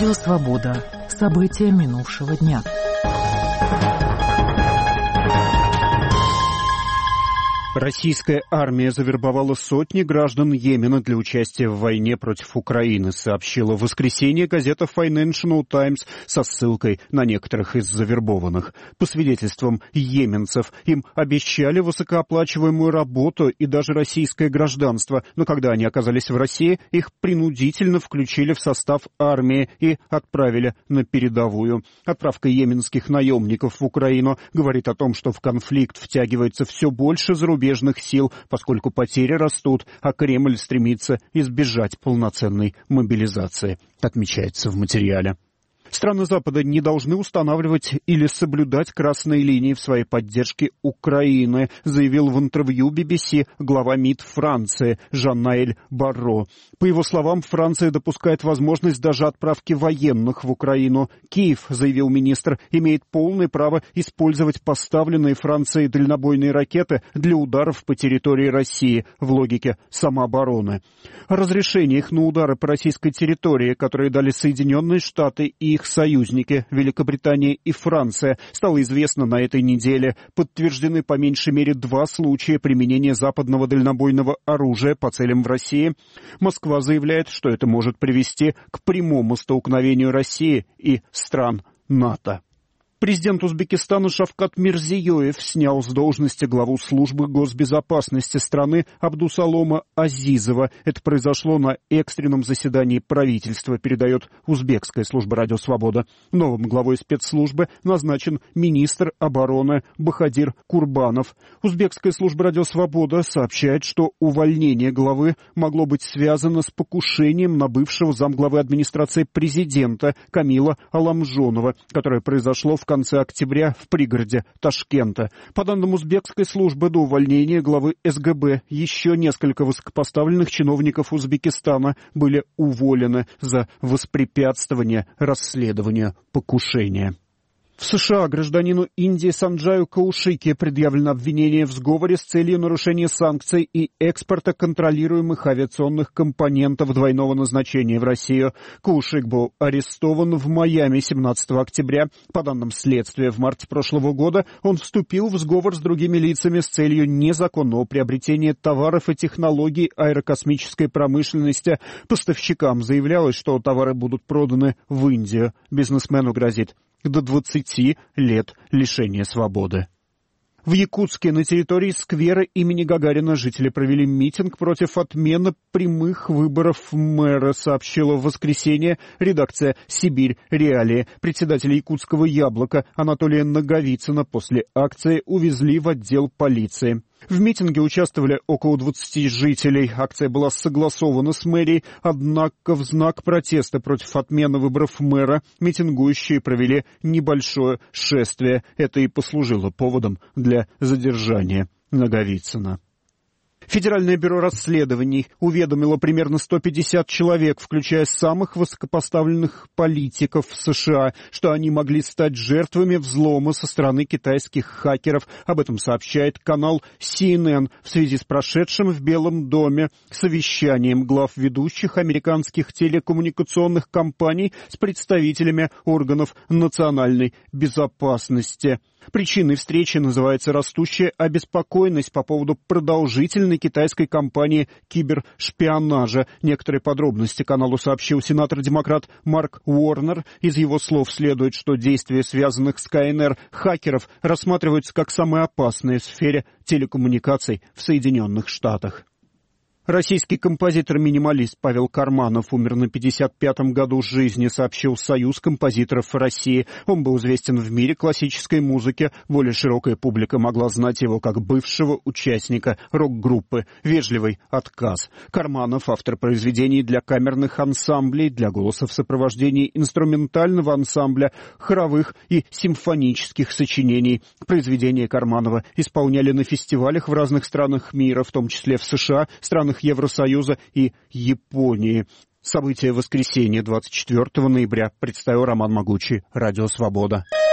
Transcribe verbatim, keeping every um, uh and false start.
Радио «Свобода». События минувшего дня. Российская армия завербовала сотни граждан Йемена для участия в войне против Украины, сообщила в воскресенье газета Financial Times со ссылкой на некоторых из завербованных. По свидетельствам йеменцев, им обещали высокооплачиваемую работу и даже российское гражданство, но когда они оказались в России, их принудительно включили в состав армии и отправили на передовую. Отправка йеменских наемников в Украину говорит о том, что в конфликт втягивается все больше зарубежных сил, поскольку потери растут, а Кремль стремится избежать полноценной мобилизации, отмечается в материале. Страны Запада не должны устанавливать или соблюдать красные линии в своей поддержке Украины, заявил в интервью би би си глава МИД Франции Жан-Ноэль Барро. По его словам, Франция допускает возможность даже отправки военных в Украину. Киев, заявил министр, имеет полное право использовать поставленные Францией дальнобойные ракеты для ударов по территории России в логике самообороны. О разрешениях на удары по российской территории, которые дали Соединенные Штаты и их союзники, Великобритания и Франция, стало известно на этой неделе. Подтверждены по меньшей мере два случая применения западного дальнобойного оружия по целям в России. Москва заявляет, что это может привести к прямому столкновению России и стран НАТО. Президент Узбекистана Шавкат Мирзиёев снял с должности главу службы госбезопасности страны Абдусалома Азизова. Это произошло на экстренном заседании правительства, передает узбекская служба «Радио Свобода». Новым главой спецслужбы назначен министр обороны Бахадир Курбанов. Узбекская служба «Радио Свобода» сообщает, что увольнение главы могло быть связано с покушением на бывшего замглавы администрации президента Камила Аламжонова, которое произошло в В конце октября в пригороде Ташкента. По данным узбекской службы, до увольнения главы эс гэ бэ еще несколько высокопоставленных чиновников Узбекистана были уволены за воспрепятствование расследованию покушения. В США гражданину Индии Санджаю Каушике предъявлено обвинение в сговоре с целью нарушения санкций и экспорта контролируемых авиационных компонентов двойного назначения в Россию. Каушик был арестован в Майами семнадцатого октября. По данным следствия, в марте прошлого года он вступил в сговор с другими лицами с целью незаконного приобретения товаров и технологий аэрокосмической промышленности. Поставщикам заявлялось, что товары будут проданы в Индию. Бизнесмену грозит до двадцати лет лишения свободы. В Якутске на территории сквера имени Гагарина жители провели митинг против отмены прямых выборов мэра, сообщила в воскресенье редакция «Сибирь Реалии». Председателя якутского «Яблока» Анатолия Наговицына после акции увезли в отдел полиции. В митинге участвовали около двадцати жителей. Акция была согласована с мэрией, однако в знак протеста против отмены выборов мэра митингующие провели небольшое шествие. Это и послужило поводом для задержания Наговицына. Федеральное бюро расследований уведомило примерно сто пятьдесят человек, включая самых высокопоставленных политиков в США, что они могли стать жертвами взлома со стороны китайских хакеров. Об этом сообщает канал си эн эн в связи с прошедшим в Белом доме совещанием глав ведущих американских телекоммуникационных компаний с представителями органов национальной безопасности. Причиной встречи называется растущая обеспокоенность по поводу продолжительной китайской кампании кибершпионажа. Некоторые подробности каналу сообщил сенатор-демократ Марк Уорнер. Из его слов следует, что действия, связанных с ка эн эр хакеров, рассматриваются как самые опасные в сфере телекоммуникаций в Соединенных Штатах. Российский композитор-минималист Павел Карманов умер на пятьдесят пятом году жизни, сообщил Союз композиторов России. Он был известен в мире классической музыки. Более широкая публика могла знать его как бывшего участника рок-группы «Вежливый отказ». Карманов — автор произведений для камерных ансамблей, для голоса в сопровождении инструментального ансамбля, хоровых и симфонических сочинений. Произведения Карманова исполняли на фестивалях в разных странах мира, в том числе в США, странах Евросоюза и Японии. События воскресенья двадцать четвёртого ноября представил Роман Могучий, Радио Свобода.